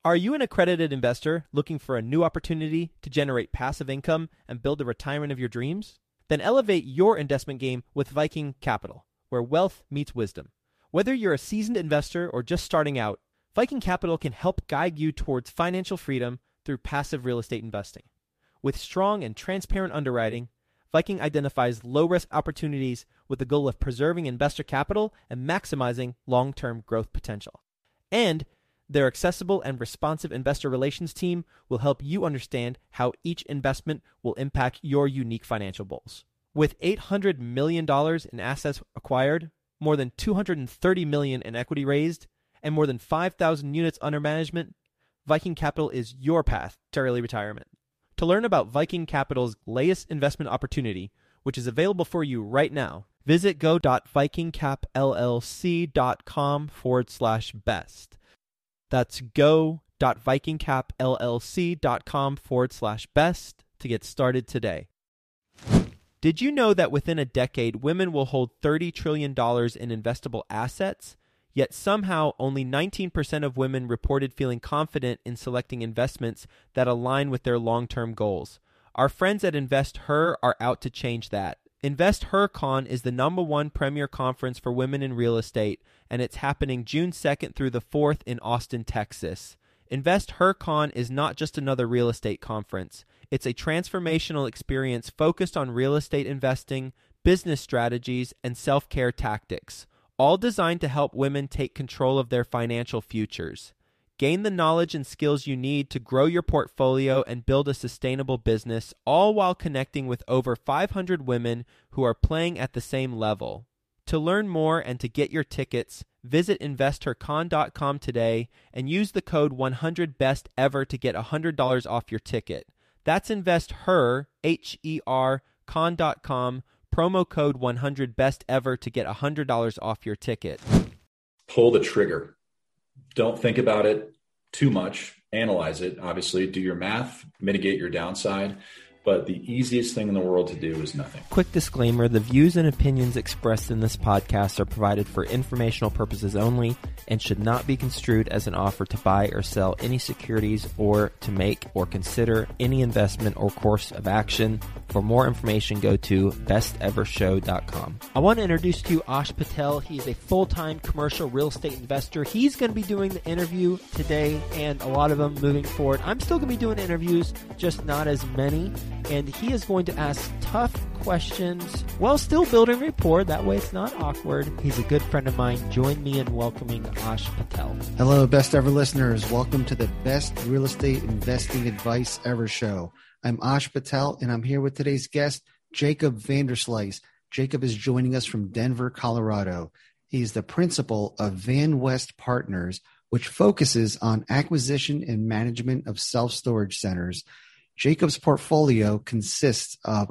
Are you an accredited investor looking for a new opportunity to generate passive income and build the retirement of your dreams? Then elevate your investment game with Viking Capital, where wealth meets wisdom. Whether you're a seasoned investor or just starting out, Viking Capital can help guide you towards financial freedom through passive real estate investing. With strong and transparent underwriting, Viking identifies low-risk opportunities with the goal of preserving investor capital and maximizing long-term growth potential. And their accessible and responsive investor relations team will help you understand how each investment will impact your unique financial goals. With $800 million in assets acquired, more than $230 million in equity raised, and more than 5,000 units under management, Viking Capital is your path to early retirement. To learn about Viking Capital's latest investment opportunity, which is available for you right now, visit go.vikingcapllc.com/best. That's go.vikingcapllc.com/best to get started today. Did you know that within a decade, women will hold $30 trillion in investable assets? Yet somehow only 19% of women reported feeling confident in selecting investments that align with their long-term goals. Our friends at InvestHer are out to change that. InvestHerCon is the #1 premier conference for women in real estate, and it's happening June 2nd through the 4th in Austin, Texas. InvestHerCon is not just another real estate conference. It's a transformational experience focused on real estate investing, business strategies, and self-care tactics, all designed to help women take control of their financial futures. Gain the knowledge and skills you need to grow your portfolio and build a sustainable business, all while connecting with over 500 women who are playing at the same level. To learn more and to get your tickets, visit InvestHerCon.com today and use the code 100BESTEVER to get $100 off your ticket. That's InvestHer, H-E-R, con.com, promo code 100BESTEVER to get $100 off your ticket. Pull the trigger. Don't think about it too much. Analyze it, obviously. Do your math, mitigate your downside. But the easiest thing in the world to do is nothing. Quick disclaimer, the views and opinions expressed in this podcast are provided for informational purposes only and should not be construed as an offer to buy or sell any securities or to make or consider any investment or course of action. For more information, go to bestevershow.com. I want to introduce to you Ash Patel. He is a full-time commercial real estate investor. He's going to be doing the interview today and a lot of them moving forward. I'm still going to be doing interviews, just not as many. And he is going to ask tough questions while still building rapport. That way it's not awkward. He's a good friend of mine. Join me in welcoming Ash Patel. Hello, Best Ever listeners. Welcome to the Best Real Estate Investing Advice Ever show. I'm Ash Patel, and I'm here with today's guest, Jacob Vanderslice. Jacob is joining us from Denver, Colorado. He's the principal of Van West Partners, which focuses on acquisition and management of self-storage centers. Jacob's portfolio consists of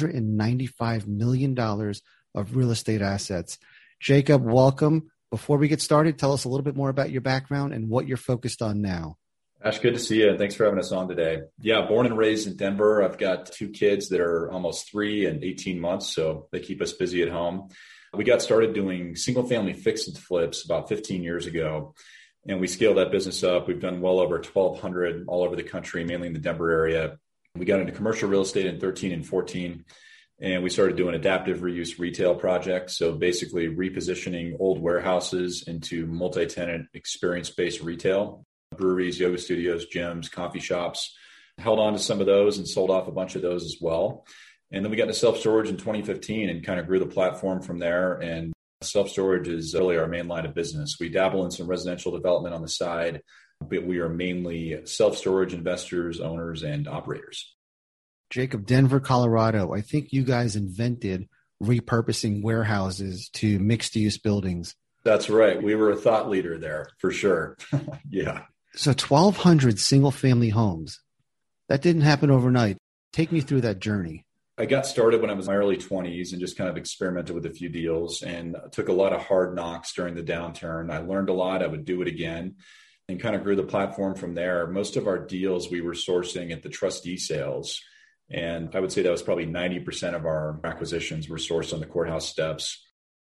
$195 million of real estate assets. Jacob, welcome. Before we get started, tell us a little bit more about your background and what you're focused on now. Ash, good to see you. And thanks for having us on today. Yeah, born and raised in Denver. I've got 2 kids that are almost 3 and 18 months, so they keep us busy at home. We got started doing single-family fix and flips about 15 years ago. And we scaled that business up. We've done well over 1,200 all over the country, mainly in the Denver area. We got into commercial real estate in 13 and 14, and we started doing adaptive reuse retail projects. So basically repositioning old warehouses into multi-tenant experience-based retail, breweries, yoga studios, gyms, coffee shops. Held on to some of those and sold off a bunch of those as well. And then we got into self-storage in 2015 and kind of grew the platform from there. And self-storage is really our main line of business. We dabble in some residential development on the side, but we are mainly self-storage investors, owners, and operators. Jacob, Denver, Colorado. I think you guys invented repurposing warehouses to mixed-use buildings. That's right. We were a thought leader there, for sure. Yeah. So 1,200 single-family homes. That didn't happen overnight. Take me through that journey. I got started when I was in my early 20s and just kind of experimented with a few deals and took a lot of hard knocks during the downturn. I learned a lot. I would do it again and kind of grew the platform from there. Most of our deals we were sourcing at the trustee sales. And I would say that was probably 90% of our acquisitions were sourced on the courthouse steps.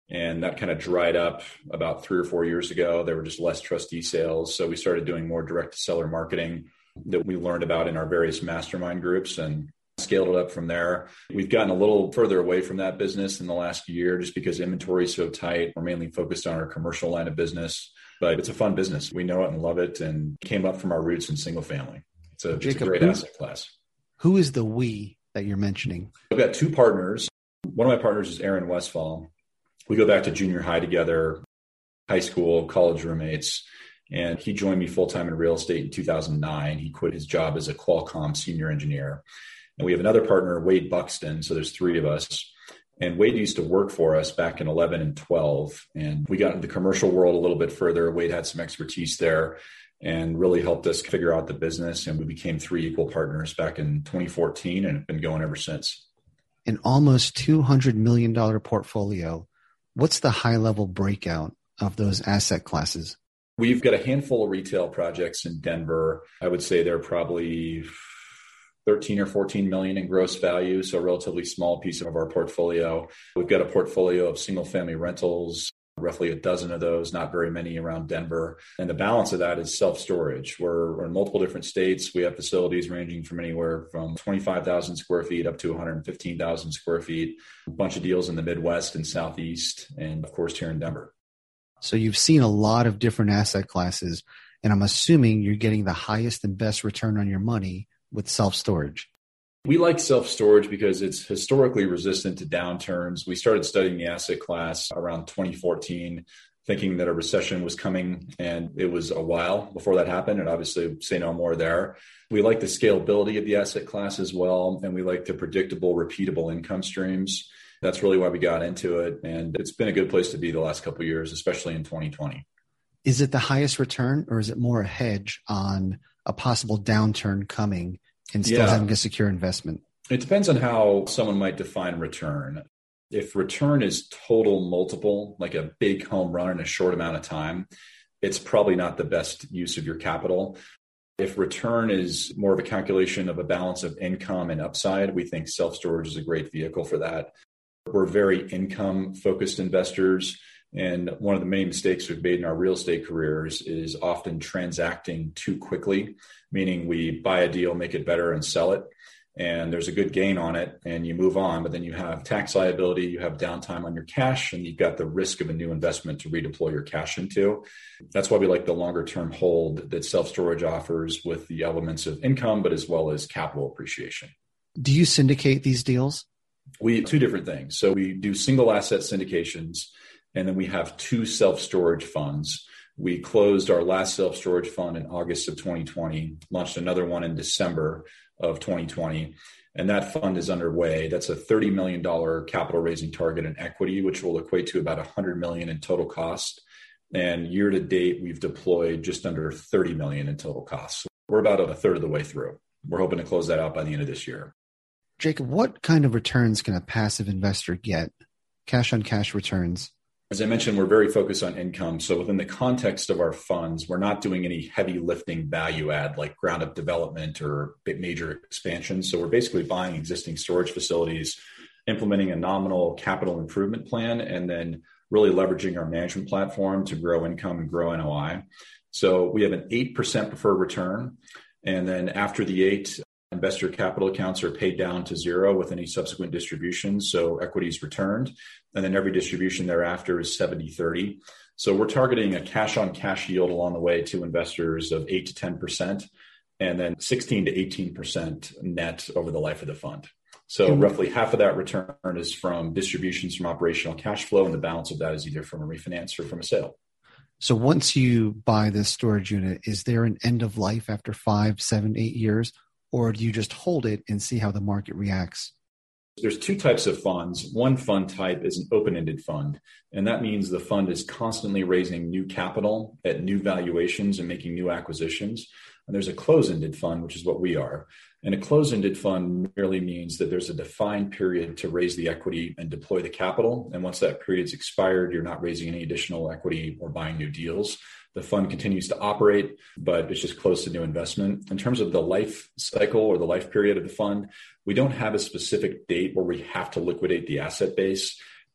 And that kind of dried up about 3 or 4 years ago. There were just less trustee sales. So we started doing more direct to seller marketing that we learned about in our various mastermind groups and scaled it up from there. We've gotten a little further away from that business in the last year just because inventory is so tight. We're mainly focused on our commercial line of business, but it's a fun business. We know it and love it and came up from our roots in single family. It's a great asset class. Who is the we that you're mentioning? I've got 2 partners. One of my partners is Aaron Westfall. We go back to junior high together, high school, college roommates. And he joined me full-time in real estate in 2009. He quit his job as a Qualcomm senior engineer. And we have another partner, Wade Buxton. So there's 3 of us. And Wade used to work for us back in 11 and 12. And we got into the commercial world a little bit further. Wade had some expertise there and really helped us figure out the business. And we became 3 equal partners back in 2014 and have been going ever since. An almost $200 million portfolio. What's the high-level breakout of those asset classes? We've got a handful of retail projects in Denver. I would say they're probably 13 or 14 million in gross value, so a relatively small piece of our portfolio. We've got a portfolio of single-family rentals, roughly a dozen of those, not very many around Denver. And the balance of that is self-storage. We're in multiple different states. We have facilities ranging from anywhere from 25,000 square feet up to 115,000 square feet, a bunch of deals in the Midwest and Southeast, and of course here in Denver. So you've seen a lot of different asset classes, and I'm assuming you're getting the highest and best return on your money with self-storage. We like self-storage because it's historically resistant to downturns. We started studying the asset class around 2014, thinking that a recession was coming, and it was a while before that happened. And obviously, say no more there. We like the scalability of the asset class as well, and we like the predictable, repeatable income streams. That's really why we got into it, and it's been a good place to be the last couple of years, especially in 2020. Is it the highest return, or is it more a hedge on a possible downturn coming and still having a secure investment? It depends on how someone might define return. If return is total multiple, like a big home run in a short amount of time, it's probably not the best use of your capital. If return is more of a calculation of a balance of income and upside, we think self-storage is a great vehicle for that. We're very income-focused investors. And one of the main mistakes we've made in our real estate careers is often transacting too quickly, meaning we buy a deal, make it better, and sell it. And there's a good gain on it, and you move on. But then you have tax liability, you have downtime on your cash, and you've got the risk of a new investment to redeploy your cash into. That's why we like the longer-term hold that self-storage offers with the elements of income, but as well as capital appreciation. Do you syndicate these deals? We 2 different things. So we do single asset syndications, and then we have 2 self-storage funds. We closed our last self-storage fund in August of 2020, launched another one in December of 2020, and that fund is underway. That's a $30 million capital raising target in equity, which will equate to about $100 million in total cost. And year to date, we've deployed just under $30 million in total costs. So we're about a third of the way through. We're hoping to close that out by the end of this year. Jacob, what kind of returns can a passive investor get? Cash on cash returns. As I mentioned, we're very focused on income. So within the context of our funds, we're not doing any heavy lifting value add like ground up development or big major expansions. So we're basically buying existing storage facilities, implementing a nominal capital improvement plan, and then really leveraging our management platform to grow income and grow NOI. So we have an 8% preferred return. And then after the 8, investor capital accounts are paid down to 0 with any subsequent distributions. So equity is returned. And then every distribution thereafter is 70-30. So we're targeting a cash on cash yield along the way to investors of 8 to 10%, and then 16 to 18% net over the life of the fund. So roughly half of that return is from distributions from operational cash flow, and the balance of that is either from a refinance or from a sale. So once you buy this storage unit, is there an end of life after 5, 7, 8 years? Or do you just hold it and see how the market reacts? There's 2 types of funds. One fund type is an open-ended fund, and that means the fund is constantly raising new capital at new valuations and making new acquisitions. And there's a closed-ended fund, which is what we are. And a closed-ended fund merely means that there's a defined period to raise the equity and deploy the capital. And once that period's expired, you're not raising any additional equity or buying new deals. The fund continues to operate, but it's just close to new investment. In terms of the life cycle or the life period of the fund, we don't have a specific date where we have to liquidate the asset base.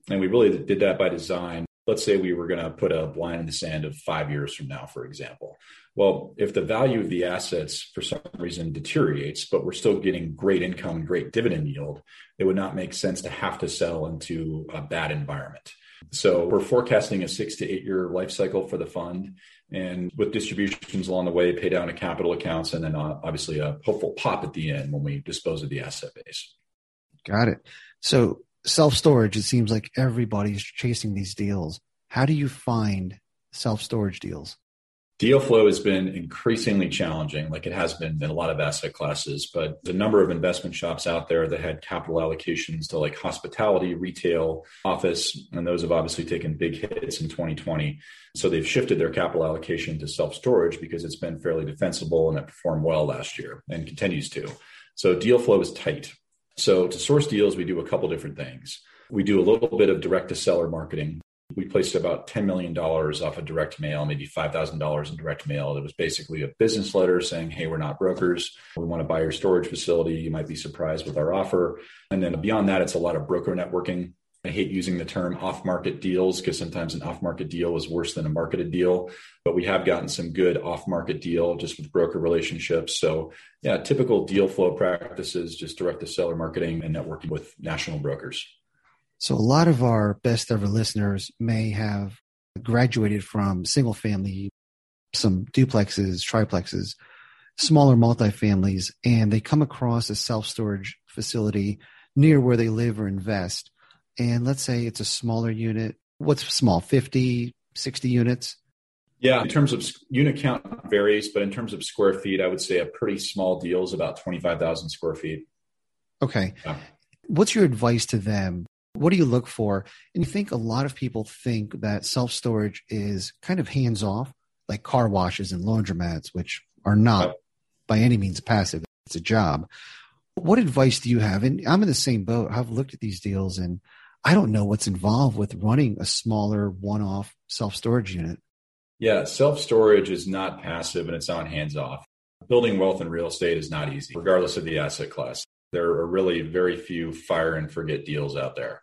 And we really did that by design. Let's say we were going to put a line in the sand of 5 years from now, for example. Well, if the value of the assets for some reason deteriorates, but we're still getting great income and great dividend yield, it would not make sense to have to sell into a bad environment. So we're forecasting a 6 to 8 year life cycle for the fund, and with distributions along the way, pay down to capital accounts, and then obviously a hopeful pop at the end when we dispose of the asset base. Got it. So self-storage, it seems like everybody's chasing these deals. How do you find self-storage deals? Deal flow has been increasingly challenging, like it has been in a lot of asset classes, but the number of investment shops out there that had capital allocations to like hospitality, retail, office, and those have obviously taken big hits in 2020. So they've shifted their capital allocation to self-storage because it's been fairly defensible and it performed well last year and continues to. So deal flow is tight. So to source deals, we do a couple different things. We do a little bit of direct-to-seller marketing. We placed about $10 million off of direct mail, maybe $5,000 in direct mail. It was basically a business letter saying, hey, we're not brokers. We want to buy your storage facility. You might be surprised with our offer. And then beyond that, it's a lot of broker networking. I hate using the term off-market deals because sometimes an off-market deal is worse than a marketed deal, but we have gotten some good off-market deal just with broker relationships. So yeah, typical deal flow practices, just direct-to-seller marketing and networking with national brokers. So a lot of our best ever listeners may have graduated from single family, some duplexes, triplexes, smaller multifamilies, and they come across a self-storage facility near where they live or invest. And let's say it's a smaller unit. What's small, 50, 60 units? Yeah, in terms of unit count varies, but in terms of square feet, I would say a pretty small deal is about 25,000 square feet. Okay. Yeah. What's your advice to them? What do you look for? And you think a lot of people think that self-storage is kind of hands-off, like car washes and laundromats, which are not by any means passive. It's a job. What advice do you have? And I'm in the same boat. I've looked at these deals and I don't know what's involved with running a smaller one-off self-storage unit. Yeah, self-storage is not passive and it's not hands-off. Building wealth in real estate is not easy, regardless of the asset class. There are really very few fire and forget deals out there.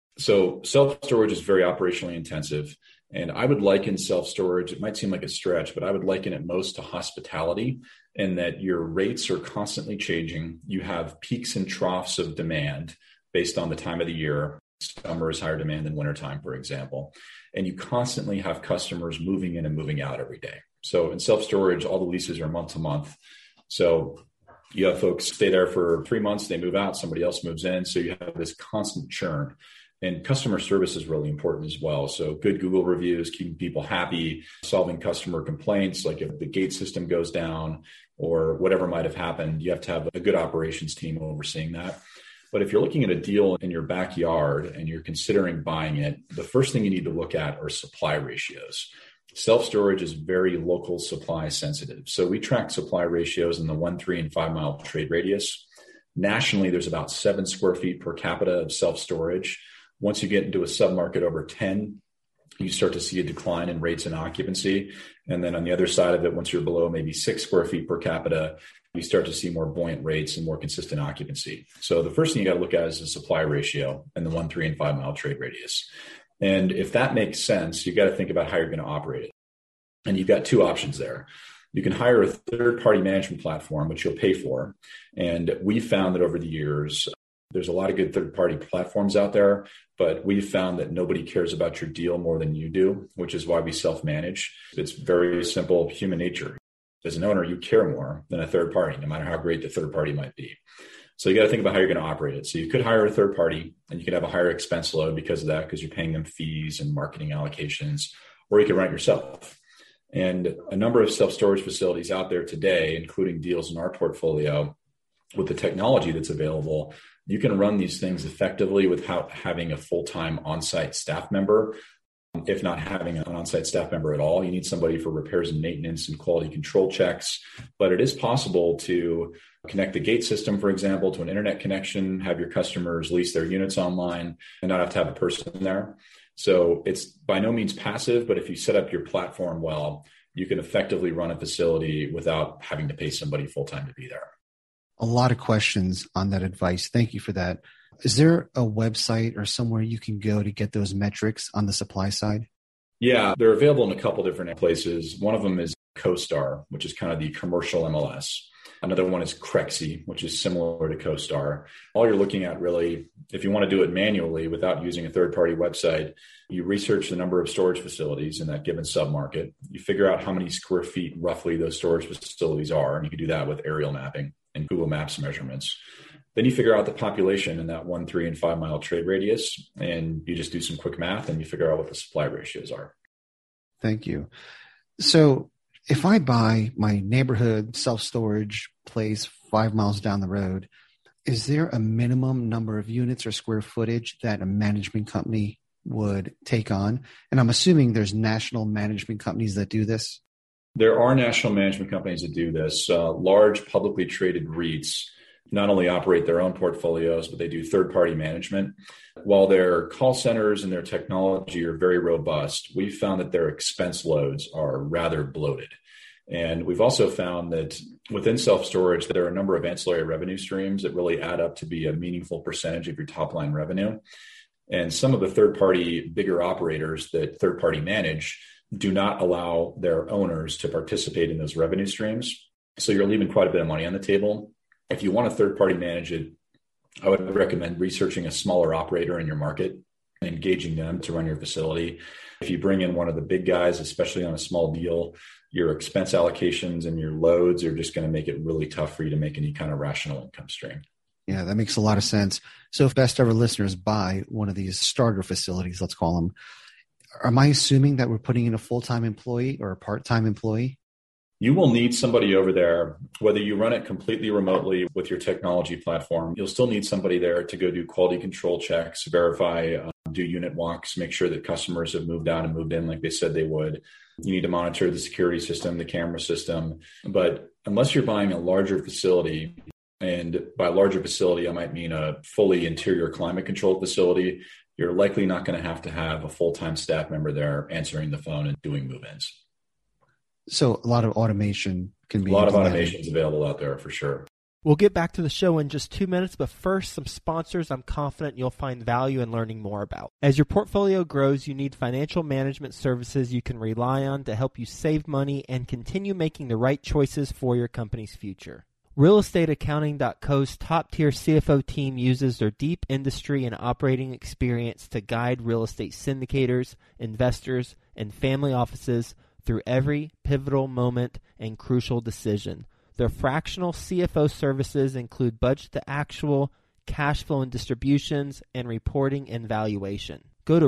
So self-storage is very operationally intensive. And I would liken self-storage, it might seem like a stretch, but I would liken it most to hospitality in that your rates are constantly changing. You have peaks and troughs of demand based on the time of the year. Summer is higher demand than wintertime, for example. And you constantly have customers moving in and moving out every day. So in self-storage, all the leases are month to month. So you have folks stay there for 3 months, they move out, somebody else moves in. So you have this constant churn. And customer service is really important as well. So good Google reviews, keeping people happy, solving customer complaints, like if the gate system goes down or whatever might have happened, you have to have a good operations team overseeing that. But if you're looking at a deal in your backyard and you're considering buying it, the first thing you need to look at are supply ratios. Self-storage is very local supply sensitive. So we track supply ratios in the 1, 3, and 5 mile trade radius. Nationally, there's about 7 square feet per capita of self-storage. Once you get into a submarket over 10, you start to see a decline in rates and occupancy. And then on the other side of it, once you're below maybe 6 square feet per capita, you start to see more buoyant rates and more consistent occupancy. So the first thing you got to look at is the supply ratio and the 1, 3, and 5 mile trade radius. And if that makes sense, you got to think about how you're going to operate it. And you've got 2 options there. You can hire a third-party management platform, which you'll pay for. And we've found that over the years, there's a lot of good third-party platforms out there, but we've found that nobody cares about your deal more than you do, which is why we self-manage. It's very simple human nature. As an owner, you care more than a third party, no matter how great the third party might be. So you got to think about how you're going to operate it. So you could hire a third party and you could have a higher expense load because of that, because you're paying them fees and marketing allocations, or you can run it yourself. And a number of self-storage facilities out there today, including deals in our portfolio, with the technology that's available, you can run these things effectively without having a full-time on-site staff member. If not having an on-site staff member at all, you need somebody for repairs and maintenance and quality control checks. But it is possible to connect the gate system, for example, to an internet connection, have your customers lease their units online and not have to have a person there. So it's by no means passive, but if you set up your platform well, you can effectively run a facility without having to pay somebody full-time to be there. A lot of questions on that advice. Thank you for that. Is there a website or somewhere you can go to get those metrics on the supply side? Yeah, they're available in a couple different places. One of them is CoStar, which is kind of the commercial MLS. Another one is Crexi, which is similar to CoStar. All you're looking at really, if you want to do it manually without using a third-party website, you research the number of storage facilities in that given submarket. You figure out how many square feet roughly those storage facilities are, and you can do that with aerial mapping and Google Maps measurements. Then you figure out the population in that 1, 3, and 5 mile trade radius, and you just do some quick math and you figure out what the supply ratios are. Thank you. So if I buy my neighborhood self-storage place 5 miles down the road, is there a minimum number of units or square footage that a management company would take on? And I'm assuming there's national management companies that do this. There are national management companies that do this. Large publicly traded REITs not only operate their own portfolios, but they do third-party management. While their call centers and their technology are very robust, we've found that their expense loads are rather bloated. And we've also found that within self-storage, there are a number of ancillary revenue streams that really add up to be a meaningful percentage of your top-line revenue. And some of the third-party bigger operators that third-party manage do not allow their owners to participate in those revenue streams. So you're leaving quite a bit of money on the table. If you want a third-party manage it, I would recommend researching a smaller operator in your market and engaging them to run your facility. If you bring in one of the big guys, especially on a small deal, your expense allocations and your loads are just going to make it really tough for you to make any kind of rational income stream. Yeah, that makes a lot of sense. So if best ever listeners buy one of these starter facilities, let's call them, am I assuming that we're putting in a full-time employee or a part-time employee? You will need somebody over there, whether you run it completely remotely with your technology platform. You'll still need somebody there to go do quality control checks, verify, do unit walks, make sure that customers have moved out and moved in like they said they would. You need to monitor the security system, the camera system. But unless you're buying a larger facility, and by larger facility, I might mean a fully interior climate controlled facility, you're likely not going to have a full-time staff member there answering the phone and doing move-ins. So a lot of automation can be. A lot of automation is available out there for sure. We'll get back to the show in just 2 minutes, but first, some sponsors I'm confident you'll find value in learning more about. As your portfolio grows, you need financial management services you can rely on to help you save money and continue making the right choices for your company's future. RealEstateAccounting.co's top-tier CFO team uses their deep industry and operating experience to guide real estate syndicators, investors, and family offices through every pivotal moment and crucial decision. Their fractional CFO services include budget to actual, cash flow and distributions, and reporting and valuation. Go to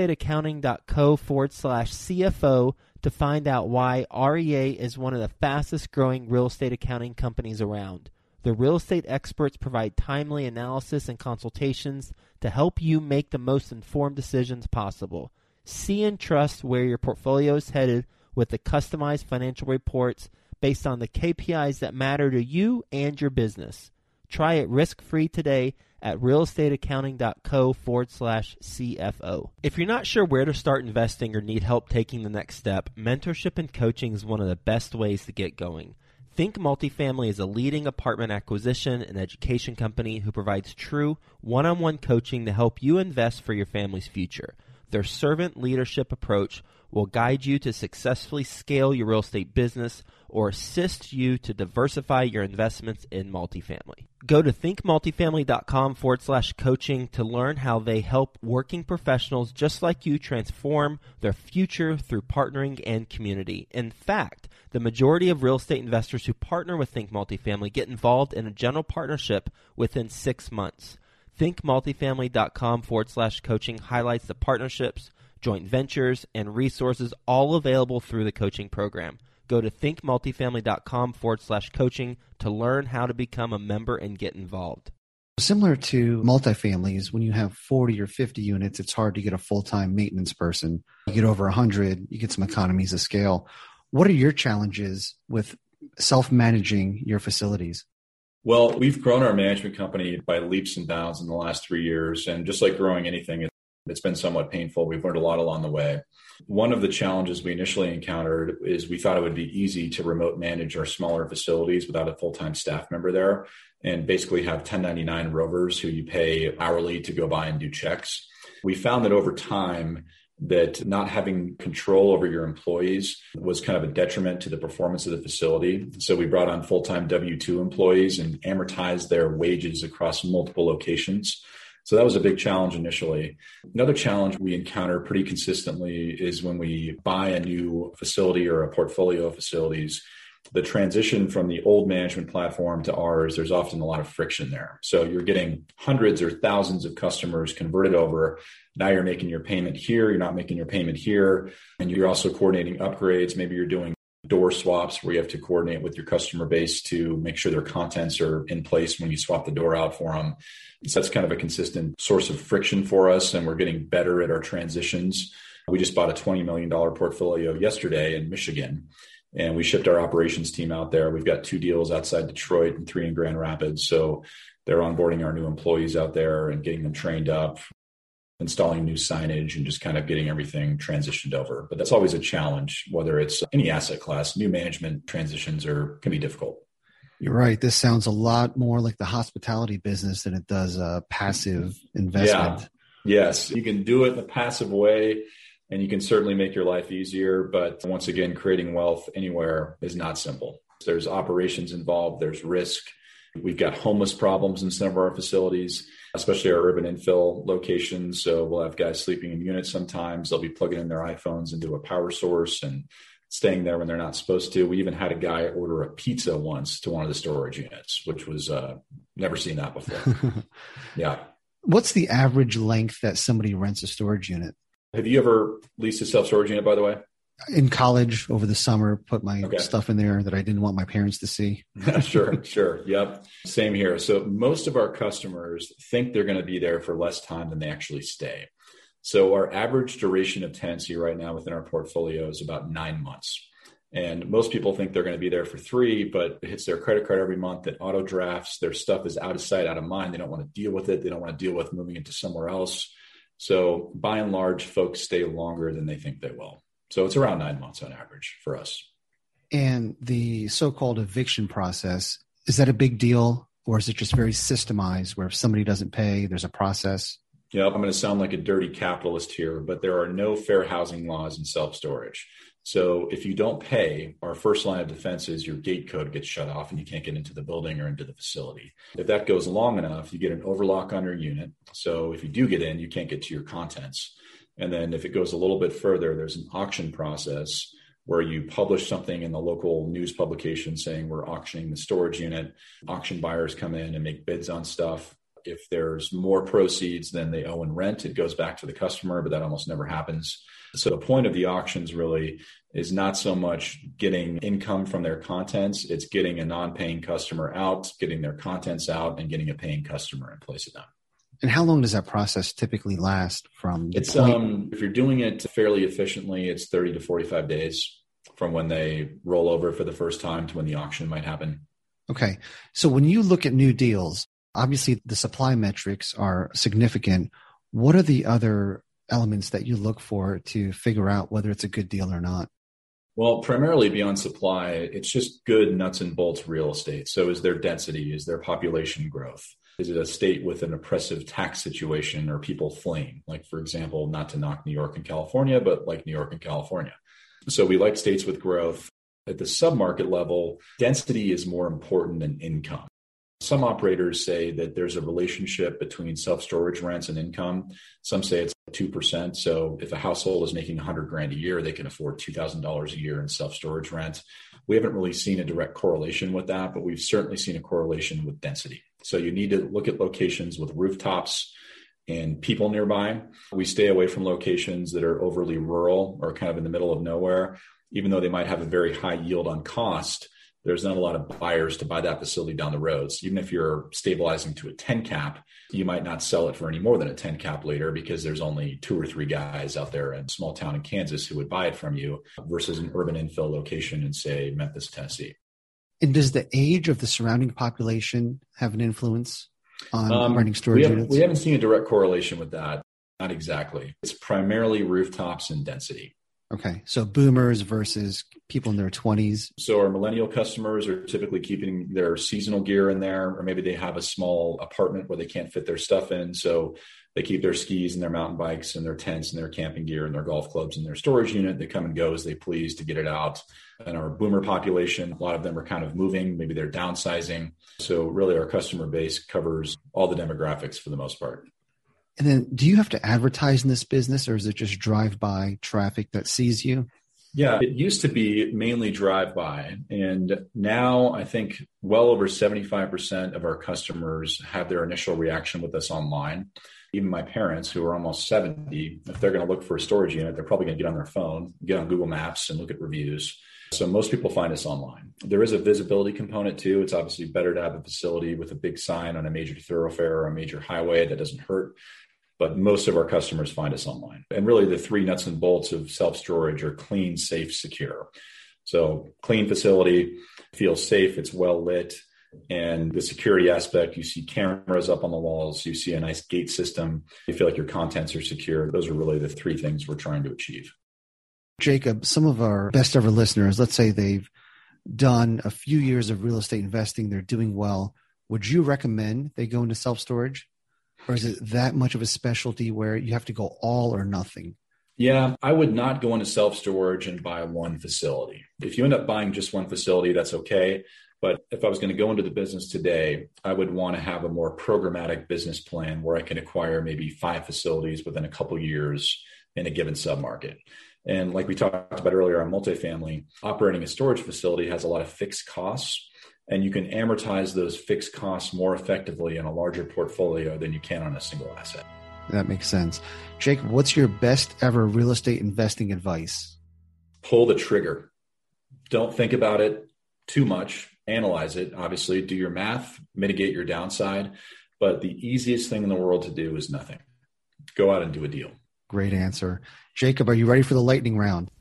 realestateaccounting.co/CFO to find out why REA is one of the fastest growing real estate accounting companies around. The real estate experts provide timely analysis and consultations to help you make the most informed decisions possible. See and trust where your portfolio is headed with the customized financial reports based on the KPIs that matter to you and your business. Try it risk-free today at realestateaccounting.co/CFO. If you're not sure where to start investing or need help taking the next step, mentorship and coaching is one of the best ways to get going. Think Multifamily is a leading apartment acquisition and education company who provides true one-on-one coaching to help you invest for your family's future. Their servant leadership approach will guide you to successfully scale your real estate business or assist you to diversify your investments in multifamily. Go to thinkmultifamily.com/coaching to learn how they help working professionals just like you transform their future through partnering and community. In fact, the majority of real estate investors who partner with Think Multifamily get involved in a general partnership within 6 months. thinkmultifamily.com/coaching highlights the partnerships, joint ventures, and resources all available through the coaching program. Go to thinkmultifamily.com/coaching to learn how to become a member and get involved. Similar to multifamilies, when you have 40 or 50 units, it's hard to get a full-time maintenance person. You get over 100, you get some economies of scale. What are your challenges with self-managing your facilities? Well, we've grown our management company by leaps and bounds in the last 3 years. And just like growing anything, It's been somewhat painful. We've learned a lot along the way. One of the challenges we initially encountered is we thought it would be easy to remote manage our smaller facilities without a full-time staff member there and basically have 1099 rovers who you pay hourly to go by and do checks. We found that over time, that not having control over your employees was kind of a detriment to the performance of the facility. So we brought on full-time W-2 employees and amortized their wages across multiple locations. So that was a big challenge initially. Another challenge we encounter pretty consistently is when we buy a new facility or a portfolio of facilities, the transition from the old management platform to ours, there's often a lot of friction there. So you're getting hundreds or thousands of customers converted over. Now you're making your payment here. You're not making your payment here. And you're also coordinating upgrades. Maybe you're doing door swaps where you have to coordinate with your customer base to make sure their contents are in place when you swap the door out for them. So that's kind of a consistent source of friction for us. And we're getting better at our transitions. We just bought a $20 million portfolio yesterday in Michigan. And we shipped our operations team out there. We've got 2 deals outside Detroit and 3 in Grand Rapids. So they're onboarding our new employees out there and getting them trained up, installing new signage and just kind of getting everything transitioned over. But that's always a challenge, whether it's any asset class. New management transitions can be difficult. You're right. This sounds a lot more like the hospitality business than it does passive investment. Yeah. Yes, you can do it in a passive way. And you can certainly make your life easier. But once again, creating wealth anywhere is not simple. There's operations involved. There's risk. We've got homeless problems in some of our facilities, especially our urban infill locations. So we'll have guys sleeping in units sometimes. They'll be plugging in their iPhones into a power source and staying there when they're not supposed to. We even had a guy order a pizza once to one of the storage units, which was never seen that before. Yeah. What's the average length that somebody rents a storage unit? Have you ever leased a self-storage unit, by the way? In college over the summer, put my stuff in there that I didn't want my parents to see. Sure. Yep. Same here. So most of our customers think they're going to be there for less time than they actually stay. So our average duration of tenancy right now within our portfolio is about 9 months. And most people think they're going to be there for 3, but it hits their credit card every month. It auto drafts. Their stuff is out of sight, out of mind. They don't want to deal with it. They don't want to deal with moving it to somewhere else. So by and large, folks stay longer than they think they will. So it's around 9 months on average for us. And the so-called eviction process, is that a big deal? Or is it just very systemized where if somebody doesn't pay, there's a process? Yeah, I'm going to sound like a dirty capitalist here, but there are no fair housing laws in self-storage. So if you don't pay, our first line of defense is your gate code gets shut off and you can't get into the building or into the facility. If that goes long enough, you get an overlock on your unit. So if you do get in, you can't get to your contents. And then if it goes a little bit further, there's an auction process where you publish something in the local news publication saying we're auctioning the storage unit. Auction buyers come in and make bids on stuff. If there's more proceeds than they owe in rent, it goes back to the customer, but that almost never happens. So the point of the auctions really is not so much getting income from their contents. It's getting a non-paying customer out, getting their contents out, and getting a paying customer in place of them. And how long does that process typically last from? It's if you're doing it fairly efficiently, it's 30 to 45 days from when they roll over for the first time to when the auction might happen. Okay. So when you look at new deals, obviously the supply metrics are significant. What are the other elements that you look for to figure out whether it's a good deal or not? Well, primarily beyond supply, it's just good nuts and bolts real estate. So is there density? Is there population growth? Is it a state with an oppressive tax situation or people fleeing? Like, for example, not to knock New York and California, but like New York and California. So we like states with growth. At the submarket level, density is more important than income. Some operators say that there's a relationship between self-storage rents and income. Some say it's 2%. So if a household is making $100,000 a year, they can afford $2,000 a year in self-storage rent. We haven't really seen a direct correlation with that, but we've certainly seen a correlation with density. So you need to look at locations with rooftops and people nearby. We stay away from locations that are overly rural or kind of in the middle of nowhere, even though they might have a very high yield on cost. There's not a lot of buyers to buy that facility down the road. So even if you're stabilizing to a 10 cap, you might not sell it for any more than a 10 cap later because there's only 2 or 3 guys out there in a small town in Kansas who would buy it from you versus an urban infill location in, say, Memphis, Tennessee. And does the age of the surrounding population have an influence on renting storage units? We haven't seen a direct correlation with that. Not exactly. It's primarily rooftops and density. Okay. So boomers versus people in their 20s. So our millennial customers are typically keeping their seasonal gear in there, or maybe they have a small apartment where they can't fit their stuff in. So they keep their skis and their mountain bikes and their tents and their camping gear and their golf clubs in their storage unit. They come and go as they please to get it out. And our boomer population, a lot of them are kind of moving. Maybe they're downsizing. So really our customer base covers all the demographics for the most part. And then do you have to advertise in this business, or is it just drive-by traffic that sees you? Yeah, it used to be mainly drive-by. And now I think well over 75% of our customers have their initial reaction with us online. Even my parents, who are almost 70, if they're going to look for a storage unit, they're probably going to get on their phone, get on Google Maps and look at reviews. So most people find us online. There is a visibility component too. It's obviously better to have a facility with a big sign on a major thoroughfare or a major highway that doesn't hurt. But most of our customers find us online. And really the three nuts and bolts of self-storage are clean, safe, secure. So clean facility, feels safe, it's well lit. And the security aspect, you see cameras up on the walls, you see a nice gate system, you feel like your contents are secure. Those are really the three things we're trying to achieve. Jacob, some of our best ever listeners, let's say they've done a few years of real estate investing, they're doing well. Would you recommend they go into self-storage? Or is it that much of a specialty where you have to go all or nothing? Yeah, I would not go into self-storage and buy one facility. If you end up buying just one facility, that's okay. But if I was going to go into the business today, I would want to have a more programmatic business plan where I can acquire maybe 5 facilities within a couple of years in a given submarket. And like we talked about earlier on multifamily, operating a storage facility has a lot of fixed costs. And you can amortize those fixed costs more effectively in a larger portfolio than you can on a single asset. That makes sense. Jacob, what's your best ever real estate investing advice? Pull the trigger. Don't think about it too much. Analyze it. Obviously, do your math, mitigate your downside. But the easiest thing in the world to do is nothing. Go out and do a deal. Great answer. Jacob, are you ready for the lightning round?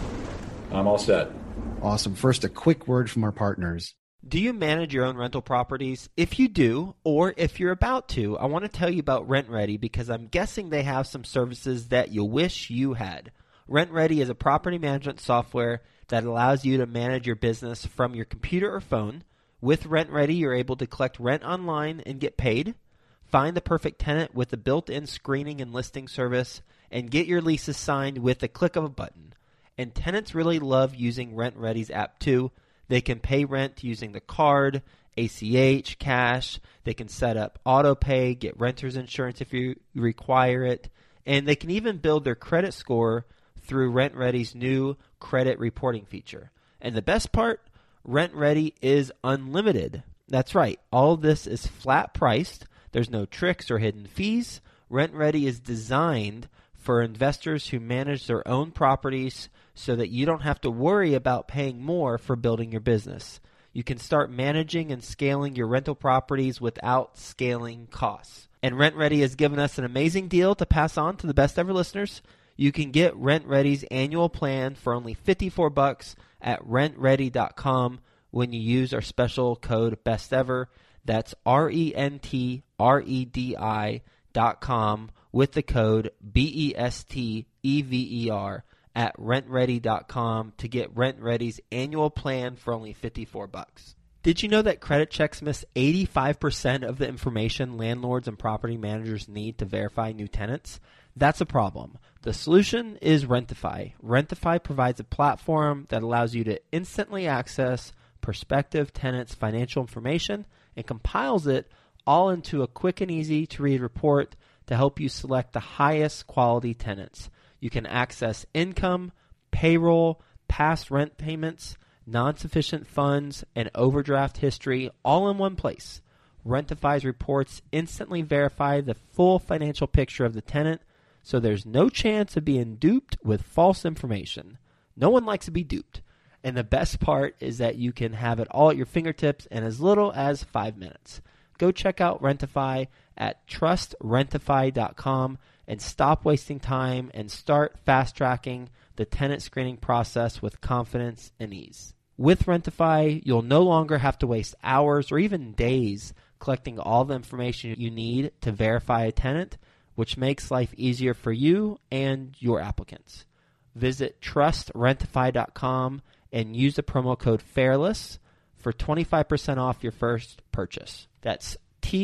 I'm all set. Awesome. First, a quick word from our partners. Do you manage your own rental properties? If you do, or if you're about to, I want to tell you about RentRedi because I'm guessing they have some services that you wish you had. RentRedi is a property management software that allows you to manage your business from your computer or phone. With RentRedi, you're able to collect rent online and get paid, find the perfect tenant with a built-in screening and listing service, and get your leases signed with the click of a button. And tenants really love using RentRedi's app too. They can pay rent using the card, ACH, cash. They can set up auto pay, get renter's insurance if you require it. And they can even build their credit score through RentRedi's new credit reporting feature. And the best part, RentRedi is unlimited. That's right. All of this is flat priced. There's no tricks or hidden fees. RentRedi is designed for investors who manage their own properties so that you don't have to worry about paying more for building your business. You can start managing and scaling your rental properties without scaling costs. And RentRedi has given us an amazing deal to pass on to the best ever listeners. You can get RentRedi's annual plan for only $54 at rentredi.com when you use our special code BESTEVER. That's RENTREDI.com with the code BESTEVER at rentredi.com to get RentRedi's annual plan for only $54. Did you know that credit checks miss 85% of the information landlords and property managers need to verify new tenants? That's a problem. The solution is Rentify. Rentify provides a platform that allows you to instantly access prospective tenants' financial information and compiles it all into a quick and easy to read report to help you select the highest quality tenants. You can access income, payroll, past rent payments, non-sufficient funds, and overdraft history all in one place. Rentify's reports instantly verify the full financial picture of the tenant, so there's no chance of being duped with false information. No one likes to be duped. And the best part is that you can have it all at your fingertips in as little as 5 minutes. Go check out Rentify at trustrentify.com and stop wasting time and start fast-tracking the tenant screening process with confidence and ease. With Rentify, you'll no longer have to waste hours or even days collecting all the information you need to verify a tenant. which makes life easier for you and your applicants. Visit trustrentify.com and use the promo code FAIRLESS for 25% off your first purchase. That's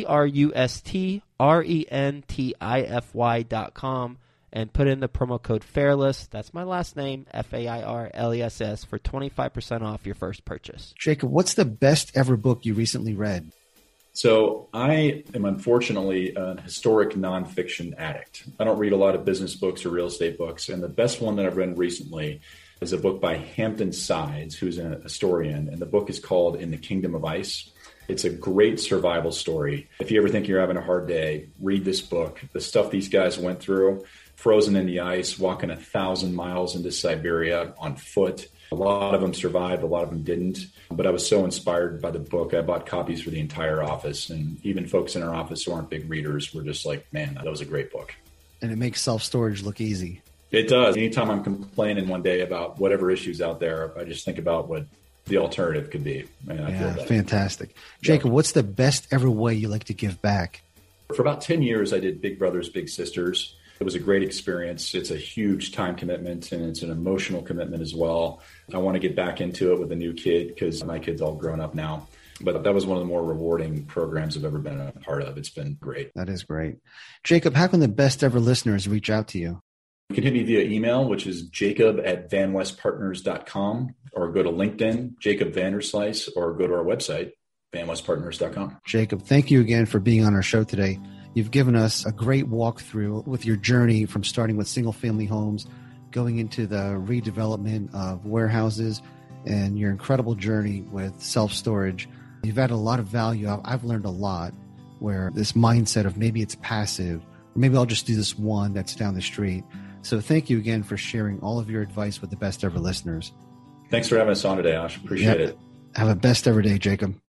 trustrentify.com and put in the promo code FAIRLESS. That's my last name, FAIRLESS, for 25% off your first purchase. Jacob, what's the best ever book you recently read? So I am unfortunately an historic nonfiction addict. I don't read a lot of business books or real estate books. And the best one that I've read recently is a book by Hampton Sides, who's a historian. And the book is called In the Kingdom of Ice. It's a great survival story. If you ever think you're having a hard day, read this book. The stuff these guys went through, frozen in the ice, walking 1,000 miles into Siberia on foot. A lot of them survived, a lot of them didn't. But I was so inspired by the book, I bought copies for the entire office. And even folks in our office who aren't big readers were just like, man, that was a great book. And it makes self-storage look easy. It does. Anytime I'm complaining one day about whatever issues out there, I just think about what the alternative could be. And I feel fantastic. Jacob, what's the best ever way you like to give back? For about 10 years, I did Big Brothers Big Sisters. It was a great experience. It's a huge time commitment, and it's an emotional commitment as well. I want to get back into it with a new kid because my kid's all grown up now. But that was one of the more rewarding programs I've ever been a part of. It's been great. That is great. Jacob, how can the best ever listeners reach out to you? You can hit me via email, which is jacob@vanwestpartners.com, or go to LinkedIn, Jacob Vanderslice, or go to our website, vanwestpartners.com. Jacob, thank you again for being on our show today. You've given us a great walkthrough with your journey from starting with single-family homes, going into the redevelopment of warehouses, and your incredible journey with self-storage. You've added a lot of value. I've learned a lot, where this mindset of maybe it's passive, or maybe I'll just do this one that's down the street. So thank you again for sharing all of your advice with the best ever listeners. Thanks for having us on today, Ash. Appreciate it. Have a best ever day, Jacob.